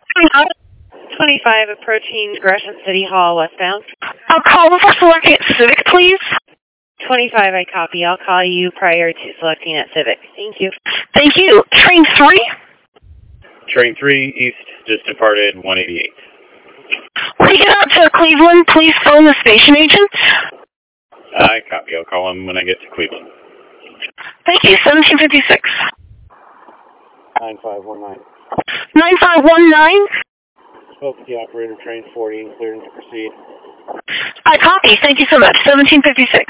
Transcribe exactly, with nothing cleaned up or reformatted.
twenty-five approaching Gresham City Hall westbound. I'll call before selecting at Civic, please. twenty-five, I copy. I'll call you prior to selecting at Civic. Thank you. Thank you. Train three? Train three, east, just departed, one eighty-eight. When you get out to Cleveland, please phone the station agent. I copy. I'll call him when I get to Cleveland. Thank you. seventeen fifty-six. nine five one nine. nine five one nine? Spoke with the operator, train forty, and cleared to proceed. I copy. Thank you so much. seventeen fifty-six.